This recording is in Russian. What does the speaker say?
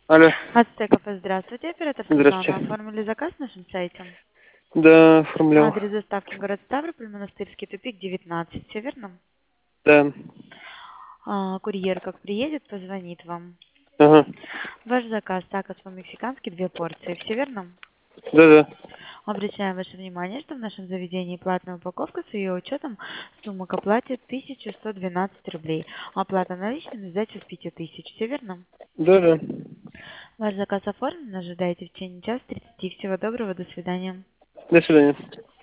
Алло, Ацтеков, здравствуйте, оператор Светлана. здравствуйте. Оформили заказ на нашем сайте. Да, оформлял. Адрес доставки город Ставрополь, Монастырский тупик, 19. Все верно? Да. Курьер как приедет, позвонит вам. Ага. Ваш заказ такос по-мексикански 2 порции. Все верно? Да-да. Обращаем ваше внимание, что в нашем заведении платная упаковка с ее учетом сумма к оплате 1112 рублей. Оплата наличными сдача с 5000. Все верно? Да-да. Ваш заказ оформлен, ожидайте в течение часа 30. Всего доброго, до свидания. До свидания.